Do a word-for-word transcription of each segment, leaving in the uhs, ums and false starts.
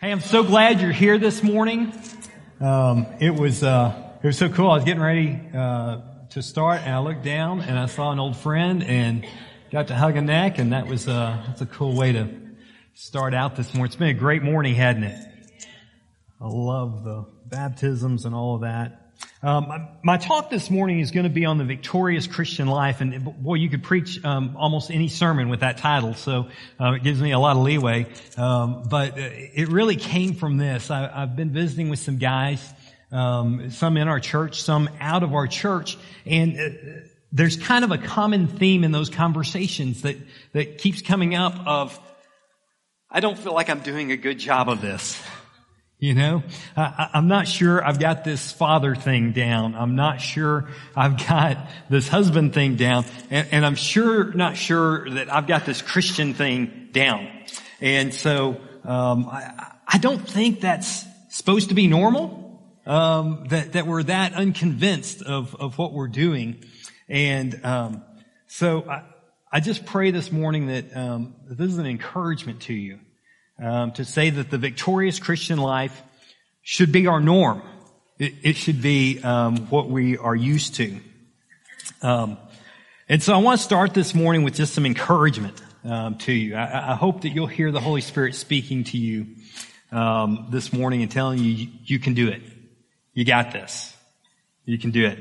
Hey, I'm so glad you're here this morning. Um, it was uh, it was so cool. I was getting ready uh, to start, and I looked down and I saw an old friend and got to hug a neck, and that was uh, that's a cool way to start out this morning. It's been a great morning, hadn't it? I love the baptisms and all of that. Um, my, my talk this morning is going to be on the victorious Christian life, and boy, you could preach um, almost any sermon with that title, so uh, it gives me a lot of leeway. Um, but it really came from this. I, I've been visiting with some guys, um, some in our church, some out of our church, and uh, there's kind of a common theme in those conversations that that keeps coming up of, I don't feel like I'm doing a good job of this. You know, I, I'm not sure I've got this father thing down. I'm not sure I've got this husband thing down. And, and I'm sure, not sure that I've got this Christian thing down. And so, um, I, I don't think that's supposed to be normal, um, that, that we're that unconvinced of, of what we're doing. And, um, so I, I just pray this morning that, um, that this is an encouragement to you. Um, to say that the victorious Christian life should be our norm. It, it should be um, what we are used to. Um, and so I want to start this morning with just some encouragement um, to you. I, I hope that you'll hear the Holy Spirit speaking to you um, this morning and telling you, you you can do it. You got this. You can do it.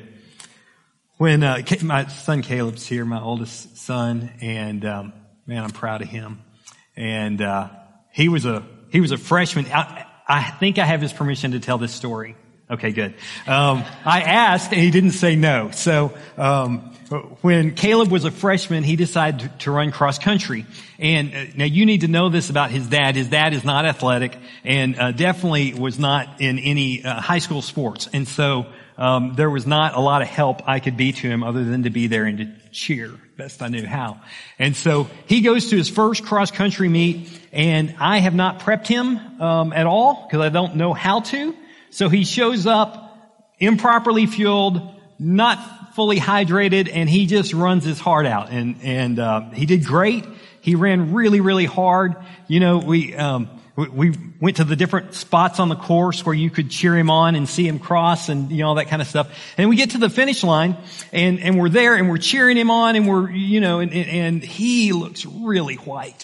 When uh, my son Caleb's here, my oldest son, and um, man, I'm proud of him. And uh He was a, he was a freshman. I, I think I have his permission to tell this story. Okay, good. Um, I asked and he didn't say no. So, um, when Caleb was a freshman, he decided to, to run cross country. And uh, now you need to know this about his dad. His dad is not athletic and uh, definitely was not in any uh, high school sports. And so, um, there was not a lot of help I could be to him other than to be there and to cheer best I knew how. And so he goes to his first cross country meet, and I have not prepped him um, at all because I don't know how to. So he shows up improperly fueled, not fully hydrated, and he just runs his heart out. And and uh, he did great. He ran really, really hard. You know, we um, we, we went to the different spots on the course where you could cheer him on and see him cross and, you know, all that kind of stuff. And we get to the finish line and, and we're there and we're cheering him on and we're, you know, and, and he looks really white.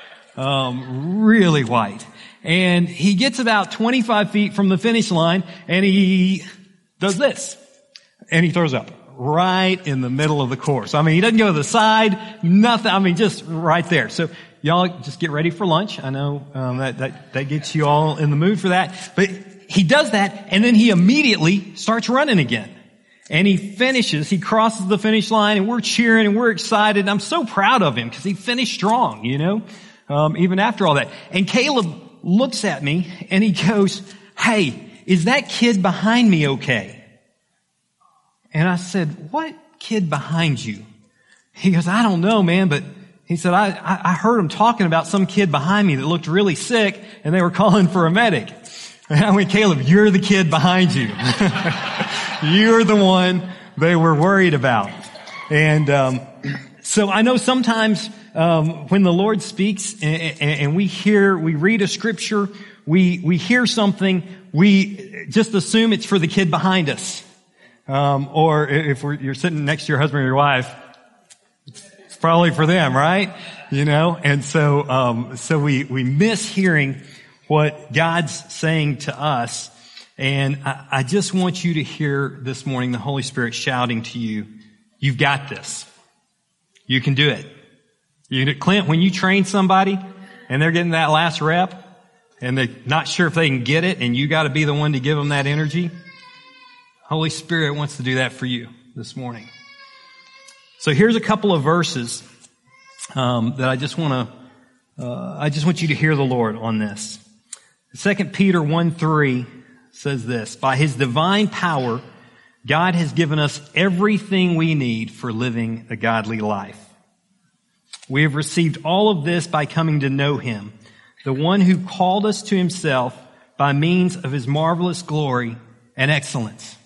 Um, really white. And he gets about twenty-five feet from the finish line and he does this. And he throws up right in the middle of the course. I mean, he doesn't go to the side, nothing. I mean, just right there. So y'all just get ready for lunch. I know um, that, that that gets you all in the mood for that. But he does that, and then he immediately starts running again. And he finishes. He crosses the finish line, and we're cheering, and we're excited. And I'm so proud of him because he finished strong, you know, um, even after all that. And Caleb looks at me, and he goes, "Hey, is that kid behind me okay?" And I said, "What kid behind you?" He goes, "I don't know, man, but..." He said, I, I heard him talking about some kid behind me that looked really sick and they were calling for a medic. And I went, "Caleb, you're the kid behind you." You're the one they were worried about. And, um, so I know sometimes, um, when the Lord speaks and, and, and we hear, we read a scripture, we, we hear something, we just assume it's for the kid behind us. Um, or if we're, you're sitting next to your husband or your wife, probably for them, right? You know, and so, um, so we, we miss hearing what God's saying to us. And I, I just want you to hear this morning the Holy Spirit shouting to you, you've got this. You can do it. You, Clint, when you train somebody and they're getting that last rep and they're not sure if they can get it and you got to be the one to give them that energy, Holy Spirit wants to do that for you this morning. So here's a couple of verses um, that I just want to, uh, I just want you to hear the Lord on this. Second Peter one three says this: "By His divine power, God has given us everything we need for living a godly life. We have received all of this by coming to know Him, the one who called us to Himself by means of His marvelous glory and excellence."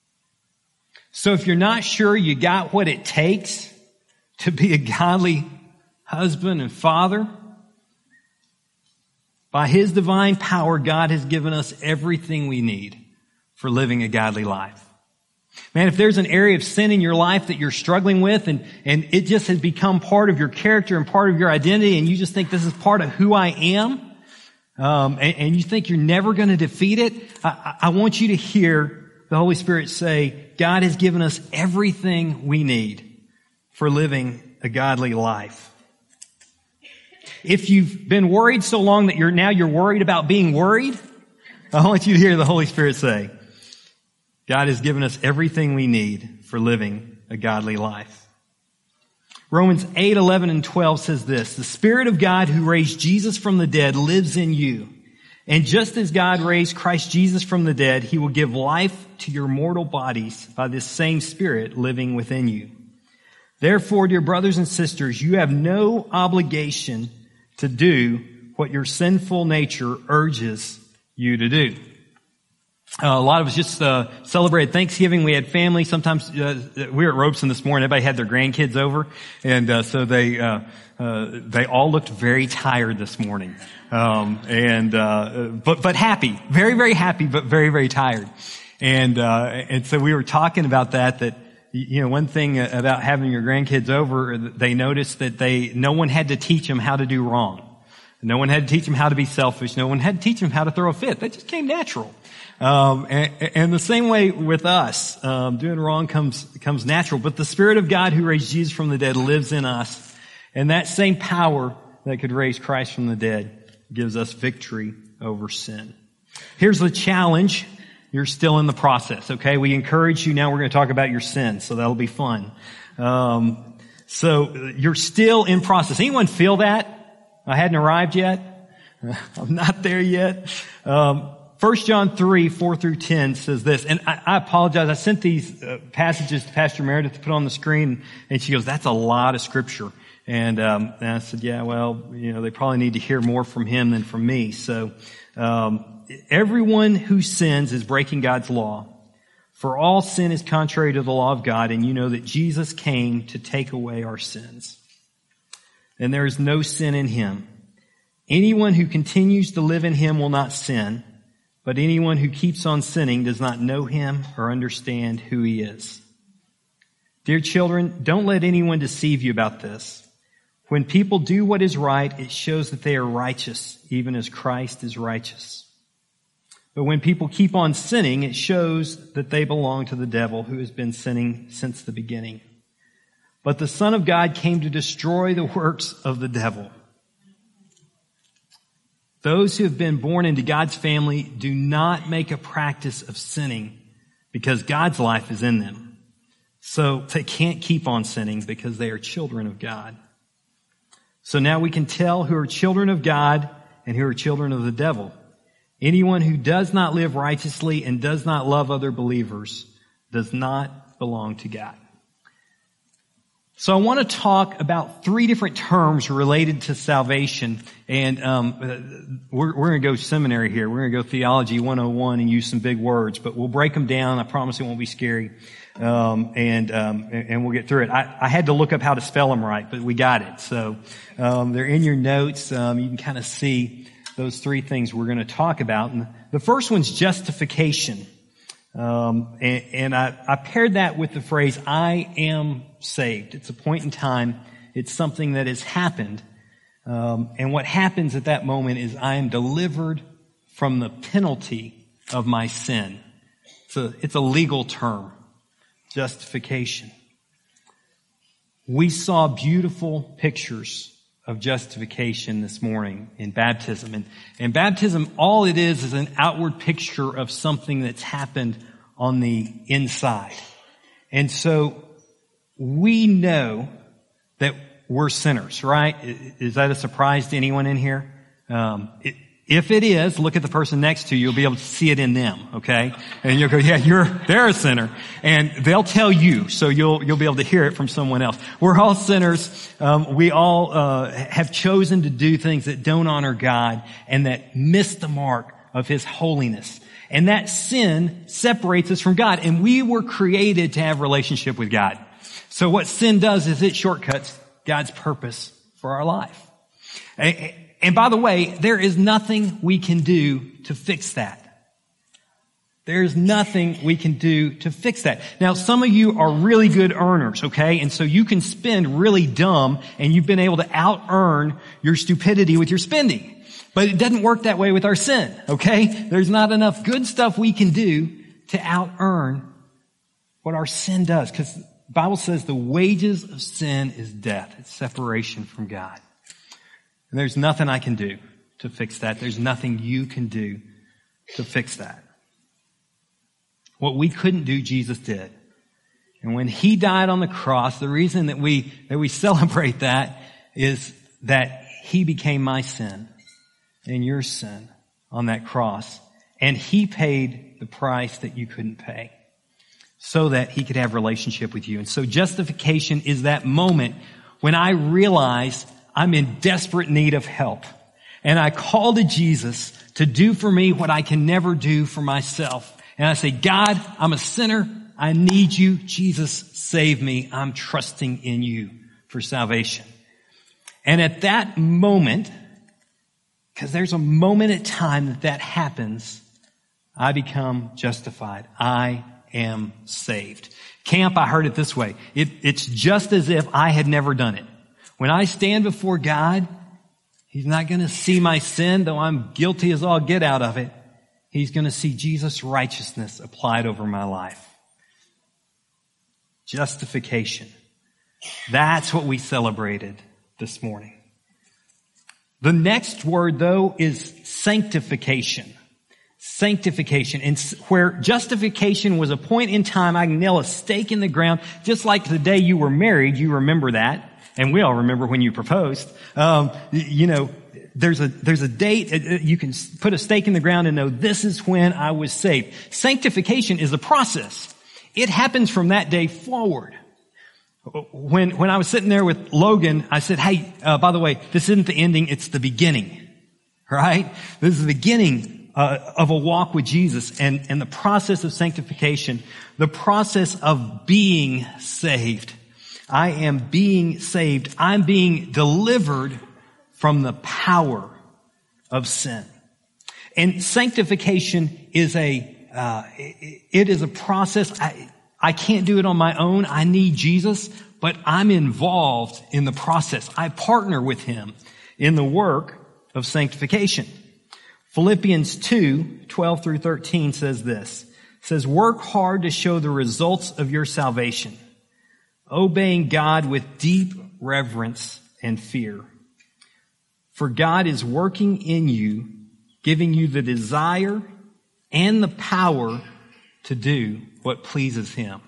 So if you're not sure you got what it takes to be a godly husband and father, By His divine power, God has given us everything we need for living a godly life. Man, if there's an area of sin in your life that you're struggling with and, and it just has become part of your character and part of your identity and you just think this is part of who I am, um, and, and you think you're never going to defeat it, I, I want you to hear the Holy Spirit say, God has given us everything we need for living a godly life. If you've been worried so long that you're now you're worried about being worried, I want you to hear the Holy Spirit say, God has given us everything we need for living a godly life. Romans eight, eleven, and twelve says this, the Spirit of God who raised Jesus from the dead lives in you. And just as God raised Christ Jesus from the dead, He will give life to your mortal bodies by this same Spirit living within you. Therefore, dear brothers and sisters, you have no obligation to do what your sinful nature urges you to do. Uh, a lot of us just uh, celebrated Thanksgiving. We had family. Sometimes uh, we were at Robeson this morning. Everybody had their grandkids over, and uh, so they uh, uh, they all looked very tired this morning, um, and uh, but but happy, very very happy, but very very tired. And uh, and so we were talking about that. That you know, one thing about having your grandkids over, they noticed that they no one had to teach them how to do wrong. No one had to teach them how to be selfish. No one had to teach them how to throw a fit. That just came natural. Um, and, and the same way with us, um, doing wrong comes comes natural. But the Spirit of God who raised Jesus from the dead lives in us, and that same power that could raise Christ from the dead gives us victory over sin. Here's the challenge. You're still in the process, okay? We encourage you. Now we're going to talk about your sins, so that'll be fun. Um, so you're still in process. Anyone feel that? I hadn't arrived yet. I'm not there yet. Um, First John three, four through ten says this, and I, I apologize. I sent these uh, passages to Pastor Meredith to put on the screen, and she goes, that's a lot of scripture. And, um, and I said, yeah, well, you know, they probably need to hear more from him than from me. So, um, everyone who sins is breaking God's law. For all sin is contrary to the law of God, and you know that Jesus came to take away our sins. And there is no sin in Him. Anyone who continues to live in Him will not sin. But anyone who keeps on sinning does not know Him or understand who He is. Dear children, don't let anyone deceive you about this. When people do what is right, it shows that they are righteous, even as Christ is righteous. But when people keep on sinning, it shows that they belong to the devil, who has been sinning since the beginning. But the Son of God came to destroy the works of the devil. Those who have been born into God's family do not make a practice of sinning because God's life is in them. So they can't keep on sinning because they are children of God. So now we can tell who are children of God and who are children of the devil. Anyone who does not live righteously and does not love other believers does not belong to God. So I want to talk about three different terms related to salvation, and um, we're, we're going to go seminary here. We're going to go theology one oh one and use some big words, but we'll break them down. I promise it won't be scary, um, and um, and we'll get through it. I, I had to look up how to spell them right, but we got it. So um, they're in your notes. Um, you can kind of see those three things we're going to talk about. And the first one's justification. Um, and, and I, I paired that with the phrase, I am saved. It's a point in time. It's something that has happened. Um, and what happens at that moment is I am delivered from the penalty of my sin. So it's a legal term, justification. We saw beautiful pictures of justification this morning in baptism. And, and baptism, all it is is an outward picture of something that's happened on the inside. And so we know that we're sinners, right? Is that a surprise to anyone in here? Um, it, if it is, look at the person next to you. You'll be able to see it in them, okay? And you'll go, yeah, you're, they're a sinner. And they'll tell you, so you'll, you'll be able to hear it from someone else. We're all sinners. Um, we all, uh, have chosen to do things that don't honor God and that miss the mark of His holiness. And that sin separates us from God. And we were created to have a relationship with God. So what sin does is it shortcuts God's purpose for our life. And by the way, there is nothing we can do to fix that. There's nothing we can do to fix that. Now, some of you are really good earners, okay? And so you can spend really dumb, and you've been able to out-earn your stupidity with your spending. But it doesn't work that way with our sin, okay? There's not enough good stuff we can do to out-earn what our sin does. Because the Bible says the wages of sin is death. It's separation from God. And there's nothing I can do to fix that. There's nothing you can do to fix that. What we couldn't do, Jesus did. And when He died on the cross, the reason that we, that we celebrate that is that He became my sin and your sin on that cross. And He paid the price that you couldn't pay so that He could have relationship with you. And so justification is that moment when I realize I'm in desperate need of help. And I call to Jesus to do for me what I can never do for myself. And I say, God, I'm a sinner. I need you. Jesus, save me. I'm trusting in you for salvation. And at that moment, because there's a moment at time that that happens, I become justified. I am saved. Camp, I heard it this way. It, it's just as if I had never done it. When I stand before God, He's not going to see my sin, though I'm guilty as all get out of it. He's going to see Jesus' righteousness applied over my life. Justification. That's what we celebrated this morning. The next word, though, is sanctification. Sanctification. And where justification was a point in time, I can nail a stake in the ground, just like the day you were married, you remember that. And we all remember when you proposed. Um, you know, There's a, there's a date, you can put a stake in the ground and know this is when I was saved. Sanctification is a process. It happens from that day forward. When, when I was sitting there with Logan, I said, hey, uh, by the way, this isn't the ending, it's the beginning. Right? This is the beginning, uh, of a walk with Jesus and, and the process of sanctification, the process of being saved. I am being saved. I'm being delivered from the power of sin. And sanctification is a, uh, it is a process. I, I can't do it on my own. I need Jesus, but I'm involved in the process. I partner with Him in the work of sanctification. Philippians two, twelve through thirteen says this. It says, work hard to show the results of your salvation, obeying God with deep reverence and fear. For God is working in you, giving you the desire and the power to do what pleases Him.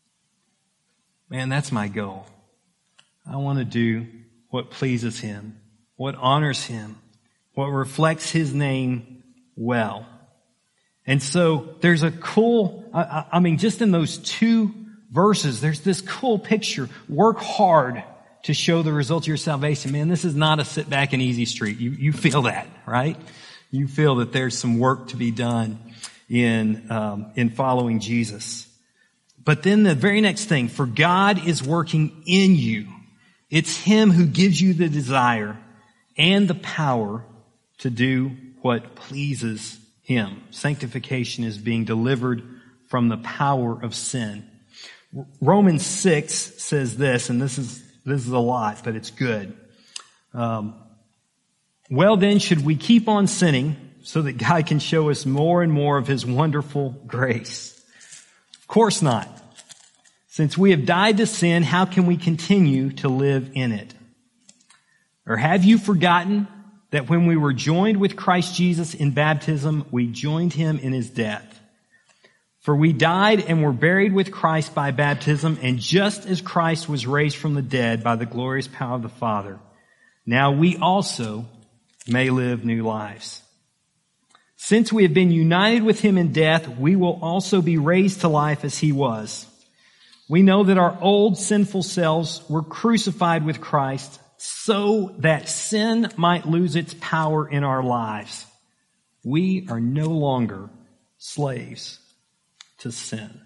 Man, that's my goal. I want to do what pleases Him, what honors Him, what reflects His name well. And so there's a cool, I, I mean, just in those two verses, there's this cool picture. Work hard to show the results of your salvation. Man, this is not a sit back and easy street. You, you feel that, right? You feel that there's some work to be done in, um, in following Jesus. But then the very next thing, for God is working in you. It's Him who gives you the desire and the power to do what pleases Him. Sanctification is being delivered from the power of sin. Romans six says this, and this is This is a lot, but it's good. Um, well then, should we keep on sinning so that God can show us more and more of His wonderful grace? Of course not. Since we have died to sin, how can we continue to live in it? Or have you forgotten that when we were joined with Christ Jesus in baptism, we joined Him in His death? For we died and were buried with Christ by baptism, and just as Christ was raised from the dead by the glorious power of the Father, now we also may live new lives. Since we have been united with Him in death, we will also be raised to life as He was. We know that our old sinful selves were crucified with Christ so that sin might lose its power in our lives. We are no longer slaves to sin.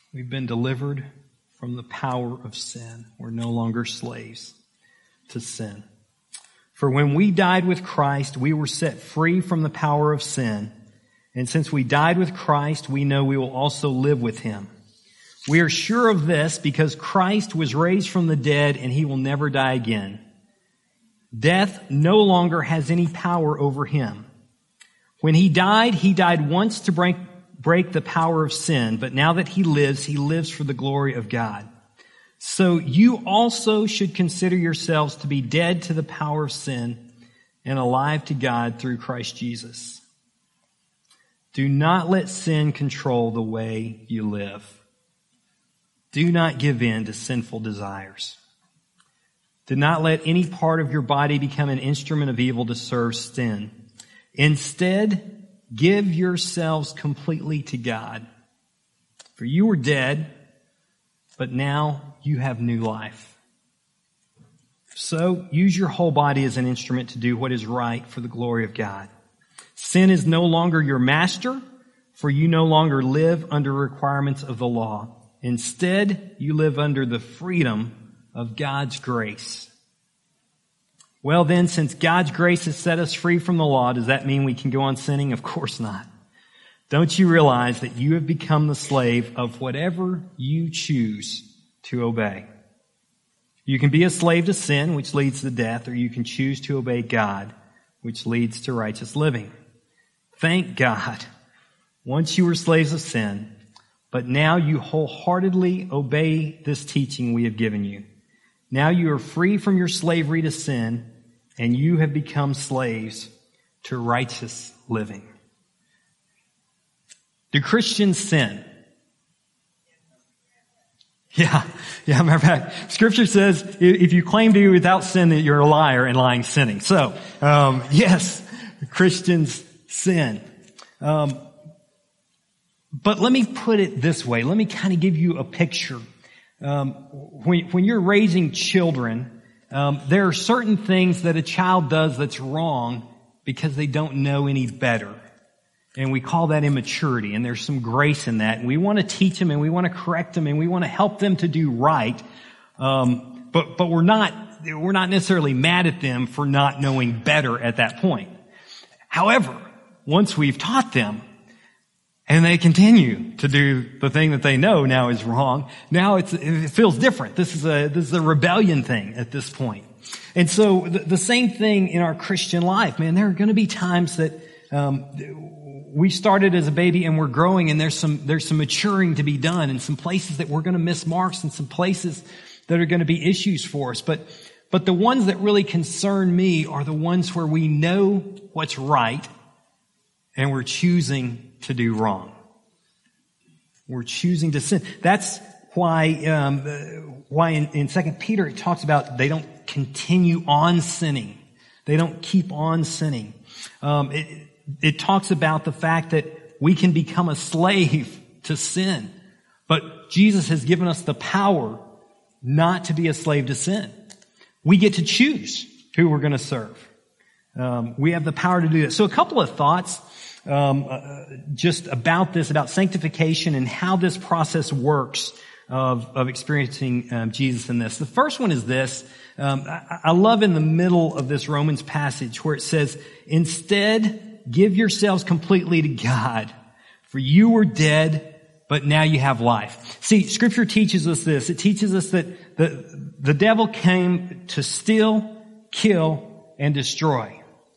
We've been delivered from the power of sin. We're no longer slaves to sin. For when we died with Christ, we were set free from the power of sin. And since we died with Christ, we know we will also live with him. We are sure of this because Christ was raised from the dead and he will never die again. Death no longer has any power over him. When he died, he died once to break, break the power of sin, but now that he lives, he lives for the glory of God. So you also should consider yourselves to be dead to the power of sin and alive to God through Christ Jesus. Do not let sin control the way you live. Do not give in to sinful desires. Do not let any part of your body become an instrument of evil to serve sin. Instead, give yourselves completely to God. For you were dead, but now you have new life. So use your whole body as an instrument to do what is right for the glory of God. Sin is no longer your master, for you no longer live under requirements of the law. Instead, you live under the freedom of God's grace. Well then, since God's grace has set us free from the law, does that mean we can go on sinning? Of course not. Don't you realize that you have become the slave of whatever you choose to obey? You can be a slave to sin, which leads to death, or you can choose to obey God, which leads to righteous living. Thank God. Once you were slaves of sin, but now you wholeheartedly obey this teaching we have given you. Now you are free from your slavery to sin, and you have become slaves to righteous living. Do Christians sin? Yeah, yeah, matter of fact, Scripture says if you claim to be without sin, that you're a liar and lying sinning. So, um, yes, Christians sin. Um, but let me put it this way. Let me kind of give you a picture. Um, when, when you're raising children, um, there are certain things that a child does that's wrong because they don't know any better. And we call that immaturity, and there's some grace in that. And we want to teach them, and we want to correct them, and we want to help them to do right. Um, but but we're not we're not necessarily mad at them for not knowing better at that point. However, once we've taught them, and they continue to do the thing that they know now is wrong, now it's, it feels different. This is a this is a rebellion thing at this point. And so the, the same thing in our Christian life, man. There are going to be times that um, we started as a baby and we're growing, and there's some there's some maturing to be done, and some places that we're going to miss marks, and some places that are going to be issues for us. But but the ones that really concern me are the ones where we know what's right, and we're choosing to do wrong. We're choosing to sin. That's why um, why in, in Second Peter it talks about they don't continue on sinning. They don't keep on sinning. Um, it, it talks about the fact that we can become a slave to sin, but Jesus has given us the power not to be a slave to sin. We get to choose who we're going to serve. Um, we have the power to do that. So a couple of thoughts um, uh, just about this, about sanctification and how this process works of, of experiencing um, Jesus in this. The first one is this. Um, I, I love in the middle of this Romans passage where it says, instead, give yourselves completely to God, for you were dead, but now you have life. See, Scripture teaches us this. It teaches us that the, the devil came to steal, kill, and destroy.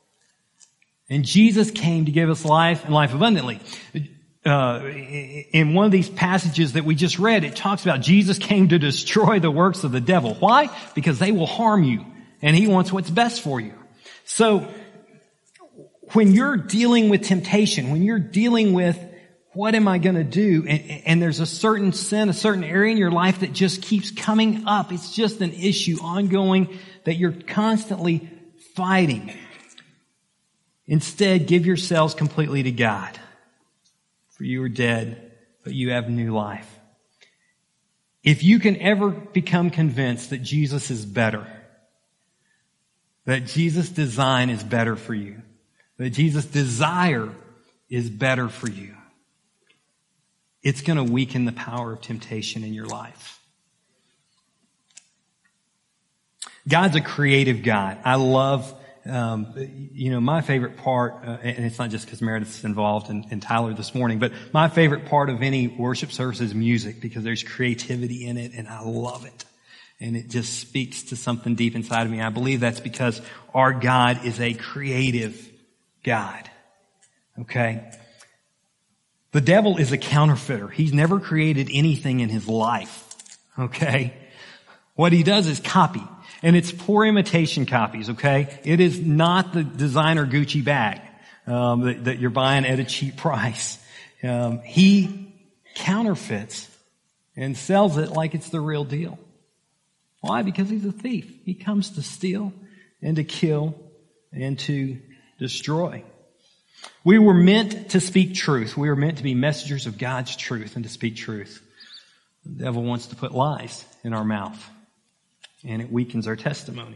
And Jesus came to give us life and life abundantly. Uh, in one of these passages that we just read, it talks about Jesus came to destroy the works of the devil. Why? Because they will harm you, and he wants what's best for you. So, when you're dealing with temptation, when you're dealing with what am I going to do, and, and there's a certain sin, a certain area in your life that just keeps coming up, it's just an issue ongoing that you're constantly fighting. Instead, give yourselves completely to God. For you are dead, but you have new life. If you can ever become convinced that Jesus is better, that Jesus' design is better for you, that Jesus' desire is better for you, it's going to weaken the power of temptation in your life. God's a creative God. I love, um, you know, my favorite part, uh, and it's not just because Meredith's involved and, and Tyler this morning, but my favorite part of any worship service is music, because there's creativity in it, and I love it. And it just speaks to something deep inside of me. I believe that's because our God is a creative God. Okay? The devil is a counterfeiter. He's never created anything in his life. Okay? What he does is copy. And it's poor imitation copies, okay? It is not the designer Gucci bag um, that, that you're buying at a cheap price. Um, he counterfeits and sells it like it's the real deal. Why? Because he's a thief. He comes to steal and to kill and to destroy. We were meant to speak truth. We were meant to be messengers of God's truth and to speak truth. The devil wants to put lies in our mouth, and it weakens our testimony.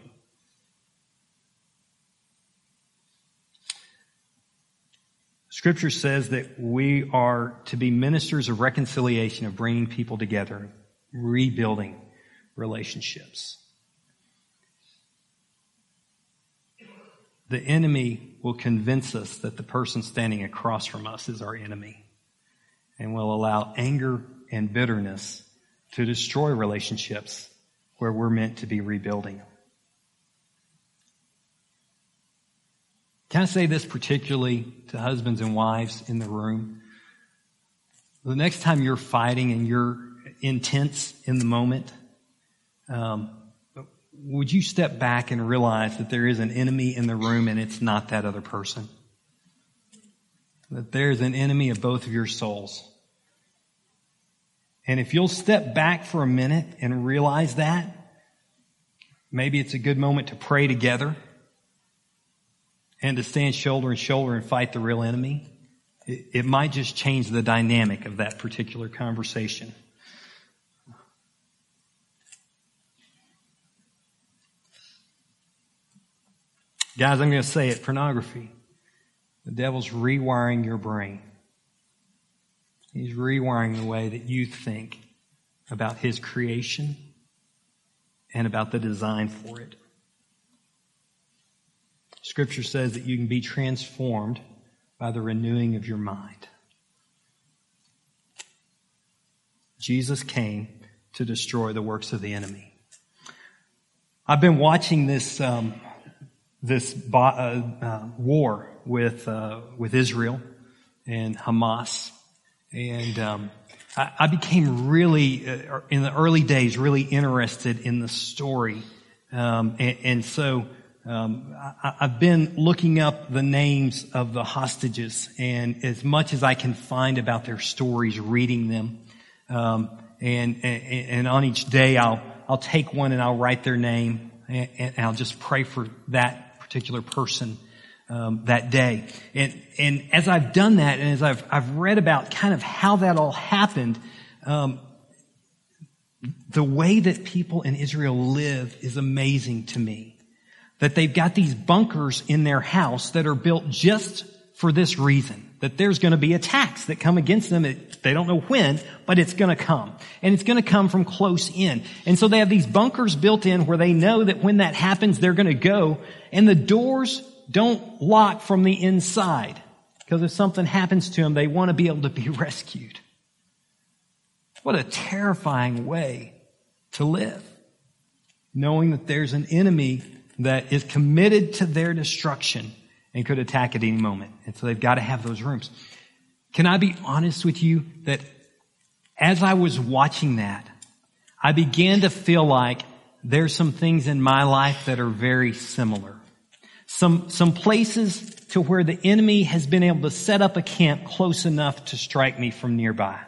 Scripture says that we are to be ministers of reconciliation, of bringing people together, rebuilding relationships. The enemy will convince us that the person standing across from us is our enemy, and will allow anger and bitterness to destroy relationships where we're meant to be rebuilding. Can I say this particularly to husbands and wives in the room? The next time you're fighting and you're intense in the moment, um, would you step back and realize that there is an enemy in the room, and it's not that other person? That there's an enemy of both of your souls. And if you'll step back for a minute and realize that, maybe it's a good moment to pray together and to stand shoulder to shoulder and fight the real enemy. It, it might just change the dynamic of that particular conversation. Guys, I'm going to say it, pornography. The devil's rewiring your brain. He's rewiring the way that you think about his creation and about the design for it. Scripture says that you can be transformed by the renewing of your mind. Jesus came to destroy the works of the enemy. I've been watching this um, this uh, uh, war with uh, with Israel and Hamas. And um, I, I became really, uh, in the early days, really interested in the story. Um, and, and so um, I, I've been looking up the names of the hostages, and as much as I can find about their stories, reading them. Um, and, and, and on each day, I'll I'll take one and I'll write their name, and, and I'll just pray for that particular person. Um, that day. And, and as I've done that, and as I've, I've read about kind of how that all happened, um, the way that people in Israel live is amazing to me. That they've got these bunkers in their house that are built just for this reason. That there's going to be attacks that come against them. It, they don't know when, but it's going to come. And it's going to come from close in. And so they have these bunkers built in where they know that when that happens, they're going to go. And the doors don't lock from the inside, because if something happens to them, they want to be able to be rescued. What a terrifying way to live, knowing that there's an enemy that is committed to their destruction and could attack at any moment. And so they've got to have those rooms. Can I be honest with you that as I was watching that, I began to feel like there's some things in my life that are very similar. Some, some places to where the enemy has been able to set up a camp close enough to strike me from nearby.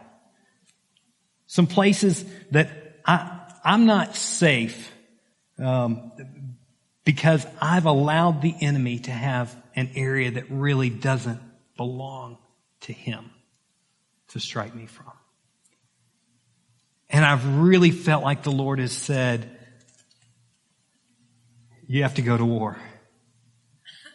Some places that I, I'm not safe, um, because I've allowed the enemy to have an area that really doesn't belong to him to strike me from. And I've really felt like the Lord has said, you have to go to war.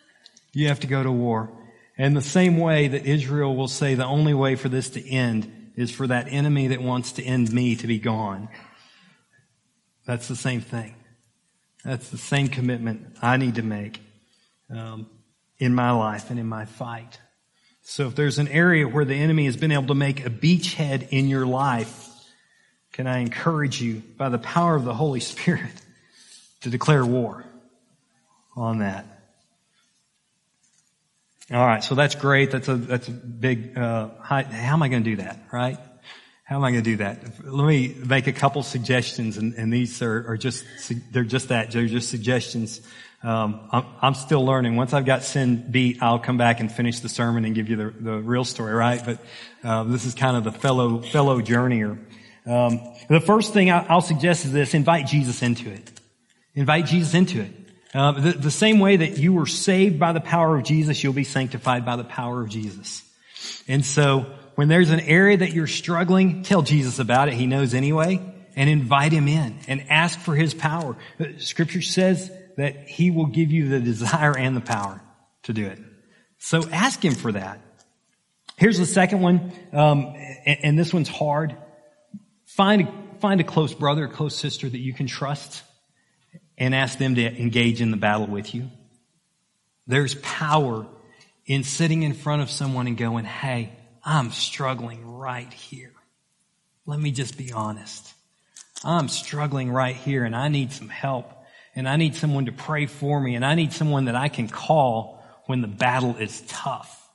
You have to go to war. And the same way that Israel will say the only way for this to end is for that enemy that wants to end me to be gone. That's the same thing. That's the same commitment I need to make um, in my life and in my fight. So if there's an area where the enemy has been able to make a beachhead in your life, can I encourage you by the power of the Holy Spirit to declare war on that? All right, so that's great. That's a that's a big. Uh, high, how am I going to do that? Right? How am I going to do that? Let me make a couple suggestions, and, and these are, are just they're just that. They're just suggestions. Um, I'm, I'm still learning. Once I've got sin beat, I'll come back and finish the sermon and give you the, the real story. Right? But uh, this is kind of the fellow fellow journeyer. Um, the first thing I'll suggest is this: invite Jesus into it. Invite Jesus into it. Uh, the, the same way that you were saved by the power of Jesus, you'll be sanctified by the power of Jesus. And so, when there's an area that you're struggling, tell Jesus about it. He knows anyway. And invite Him in and ask for His power. Scripture says that He will give you the desire and the power to do it. So ask Him for that. Here's the second one, um, and, and this one's hard. Find a, find a close brother, a close sister that you can trust, and ask them to engage in the battle with you. There's power in sitting in front of someone and going, hey, I'm struggling right here. Let me just be honest. I'm struggling right here and I need some help. And I need someone to pray for me. And I need someone that I can call when the battle is tough.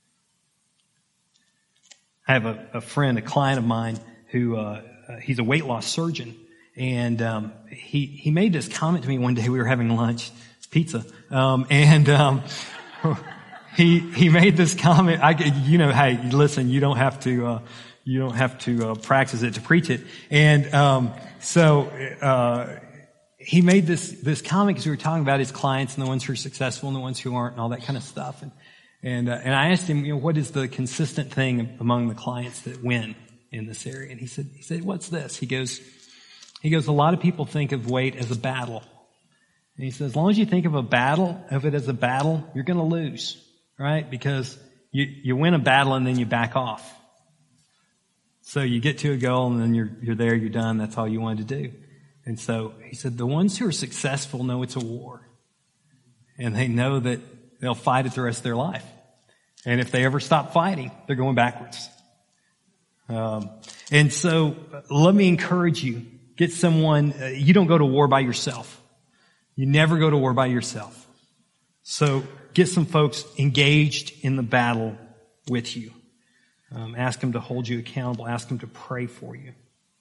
I have a, a friend, a client of mine who, uh, uh, he's a weight loss surgeon. And um, he he made this comment to me one day. We were having lunch, pizza, um, and um, he he made this comment. I, you know, hey, listen, you don't have to uh, you don't have to uh, practice it to preach it. And um, so uh, he made this this comment because we were talking about his clients and the ones who are successful and the ones who aren't, and all that kind of stuff. And and uh, and I asked him, you know, what is the consistent thing among the clients that win in this area? And he said, he said, what's this? He goes. He goes, a lot of people think of weight as a battle. And he says, as long as you think of a battle, of it as a battle, you're going to lose, right? Because you, you win a battle and then you back off. So you get to a goal and then you're, you're there, you're done. That's all you wanted to do. And so he said, the ones who are successful know it's a war. And they know that they'll fight it the rest of their life. And if they ever stop fighting, they're going backwards. Um, and so let me encourage you. Get someone, uh, you don't go to war by yourself. You never go to war by yourself. So get some folks engaged in the battle with you. Um, ask them to hold you accountable. Ask them to pray for you.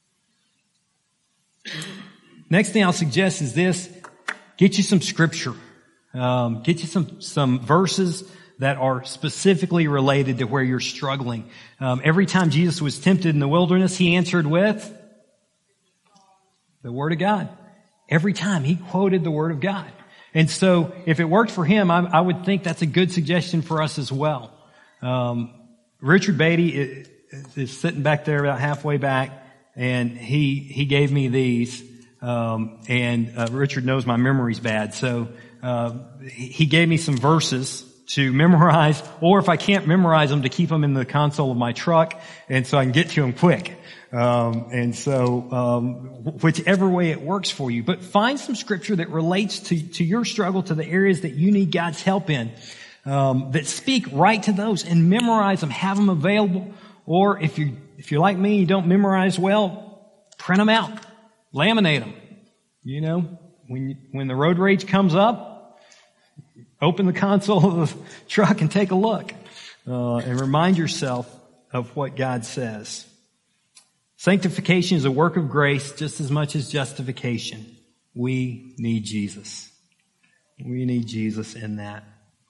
Next thing I'll suggest is this. Get you some scripture. Um, get you some, some verses that are specifically related to where you're struggling. Um, every time Jesus was tempted in the wilderness, He answered with the Word of God. Every time He quoted the Word of God. And so if it worked for Him, I, I would think that's a good suggestion for us as well. Um, Richard Beatty is, is sitting back there about halfway back, and he he gave me these. Um, and uh, Richard knows my memory's bad, so uh, he gave me some verses to memorize, or if I can't memorize them, to keep them in the console of my truck, and so I can get to them quick. Um, and so, um, whichever way it works for you, but find some scripture that relates to, to your struggle, to the areas that you need God's help in, um, that speak right to those, and memorize them, have them available. Or if you, if you're like me, you don't memorize well, print them out, laminate them. You know, when, you, when the road rage comes up, open the console of the truck and take a look, uh, and remind yourself of what God says. Sanctification is a work of grace just as much as justification. We need Jesus. We need Jesus in that.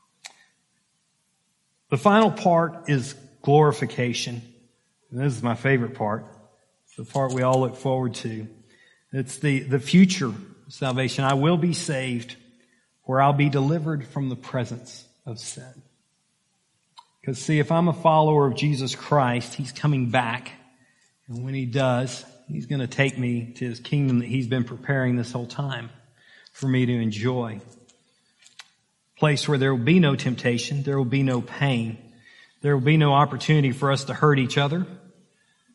The final part is glorification. And this is my favorite part. It's the part we all look forward to. It's the, the future salvation. I will be saved, where I'll be delivered from the presence of sin. Because see, if I'm a follower of Jesus Christ, He's coming back. And when He does, He's going to take me to His kingdom that He's been preparing this whole time for me to enjoy. A place where there will be no temptation, there will be no pain, there will be no opportunity for us to hurt each other,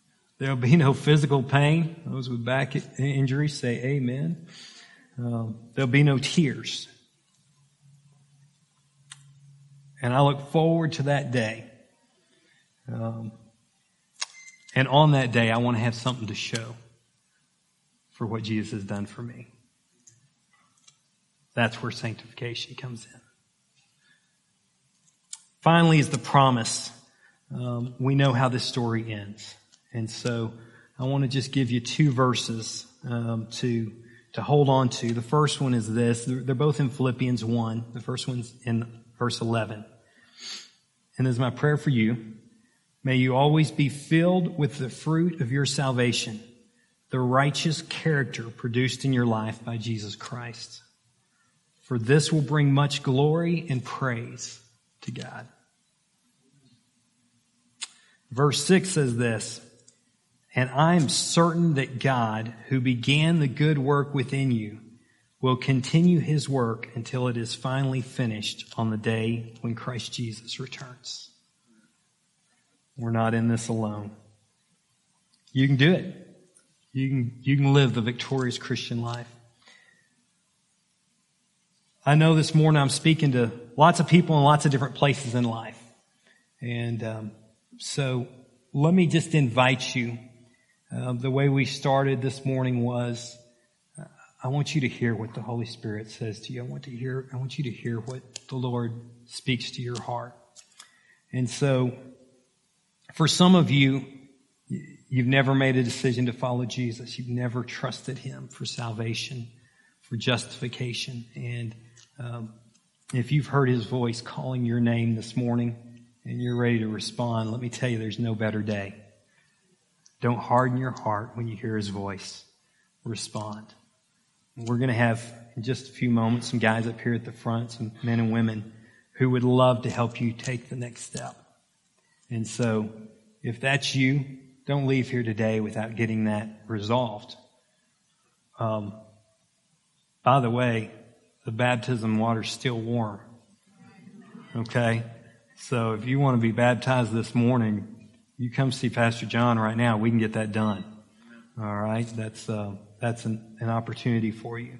There'll be no physical pain. Those with back injuries say amen. Um, there'll be no tears. And I look forward to that day. Um, and on that day, I want to have something to show for what Jesus has done for me. That's where sanctification comes in. Finally is the promise. Um, we know how this story ends. And so I want to just give you two verses um, to to hold on to. The first one is this. They're, they're both in Philippians one. The first one's in verse eleven. And this is my prayer for you. May you always be filled with the fruit of your salvation, the righteous character produced in your life by Jesus Christ. For this will bring much glory and praise to God. Verse six says this, and I am certain that God, who began the good work within you, will continue his work until it is finally finished on the day when Christ Jesus returns. We're not in this alone. You can do it. You can, you can live the victorious Christian life. I know this morning I'm speaking to lots of people in lots of different places in life. And um, so let me just invite you. Uh, the way we started this morning was, uh, I want you to hear what the Holy Spirit says to you. I want to hear, I want you to hear what the Lord speaks to your heart. And so, for some of you, you've never made a decision to follow Jesus. You've never trusted him for salvation, for justification. And um, if you've heard his voice calling your name this morning and you're ready to respond, let me tell you, there's no better day. Don't harden your heart when you hear his voice. Respond. We're going to have, in just a few moments, some guys up here at the front, some men and women who would love to help you take the next step. And so, if that's you, don't leave here today without getting that resolved. Um, by the way, the baptism water's still warm. Okay? So if you want to be baptized this morning, you come see Pastor John right now. We can get that done. All right? That's uh, that's an, an opportunity for you.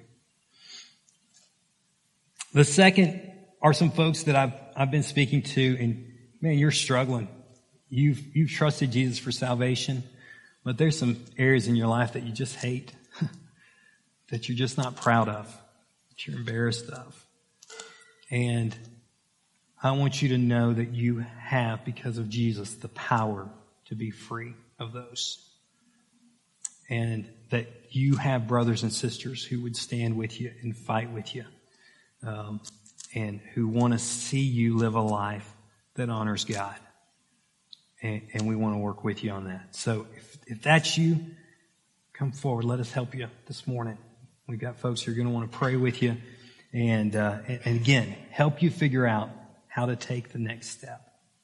The second are some folks that I've I've been speaking to, and man, you're struggling. You've you've trusted Jesus for salvation, but there's some areas in your life that you just hate, that you're just not proud of, that you're embarrassed of. And I want you to know that you have, because of Jesus, the power to be free of those. And that you have brothers and sisters who would stand with you and fight with you, um, and who want to see you live a life that honors God. And, and we want to work with you on that. So if, if that's you, come forward. Let us help you this morning. We've got folks who are going to want to pray with you. And, uh, and, and again, help you figure out how to take the next step.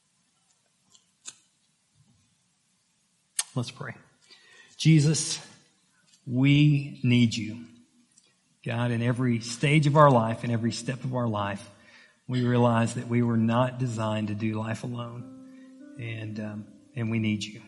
Let's pray. Jesus, we need you. God, in every stage of our life, in every step of our life, we realize that we were not designed to do life alone. And, um, and we need you.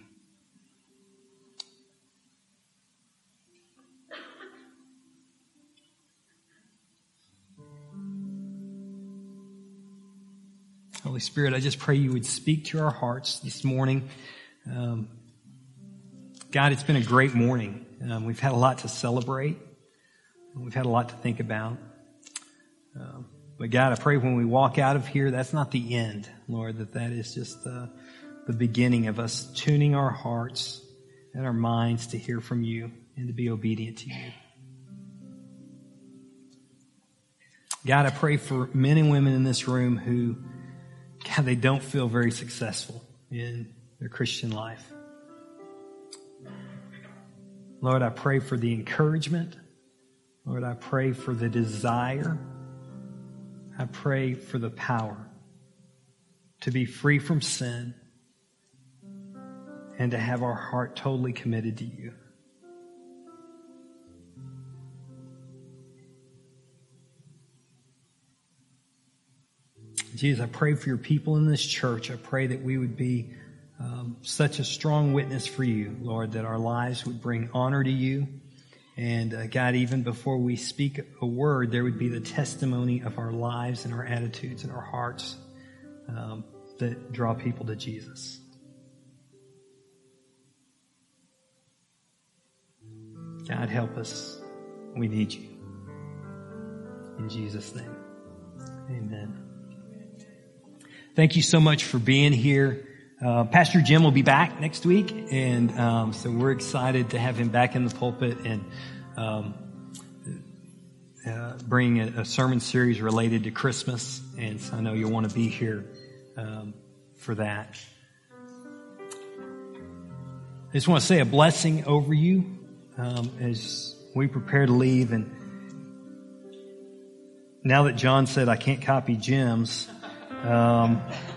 Holy Spirit, I just pray you would speak to our hearts this morning. Um, God, it's been a great morning. Um, we've had a lot to celebrate. We've had a lot to think about. Um, but God, I pray when we walk out of here, that's not the end, Lord, that that is just uh, the beginning of us tuning our hearts and our minds to hear from you and to be obedient to you. God, I pray for men and women in this room who, God, they don't feel very successful in their Christian life. Lord, I pray for the encouragement. Lord, I pray for the desire. I pray for the power to be free from sin and to have our heart totally committed to you. Jesus, I pray for your people in this church. I pray that we would be um, such a strong witness for you, Lord, that our lives would bring honor to you. And uh, God, even before we speak a word, there would be the testimony of our lives and our attitudes and our hearts um, that draw people to Jesus. God, help us. We need you. In Jesus' name, amen. Thank you so much for being here. Uh, Pastor Jim will be back next week, and um, so we're excited to have him back in the pulpit and um, uh, bring a, a sermon series related to Christmas. And so I know you'll want to be here um, for that. I just want to say a blessing over you um, as we prepare to leave. And now that John said I can't copy Jim's, um,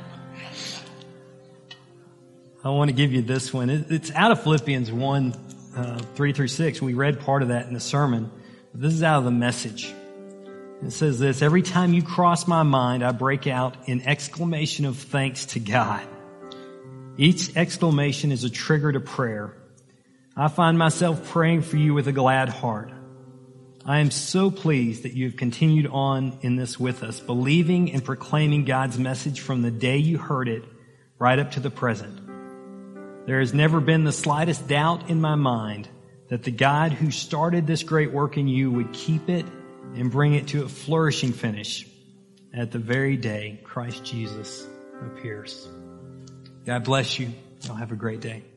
I want to give you this one. It's out of Philippians one, uh, three through six. We read part of that in the sermon. But this is out of the Message. It says this: every time you cross my mind, I break out in exclamation of thanks to God. Each exclamation is a trigger to prayer. I find myself praying for you with a glad heart. I am so pleased that you have continued on in this with us, believing and proclaiming God's message from the day you heard it right up to the present. There has never been the slightest doubt in my mind that the God who started this great work in you would keep it and bring it to a flourishing finish at the very day Christ Jesus appears. God bless you. Y'all have a great day.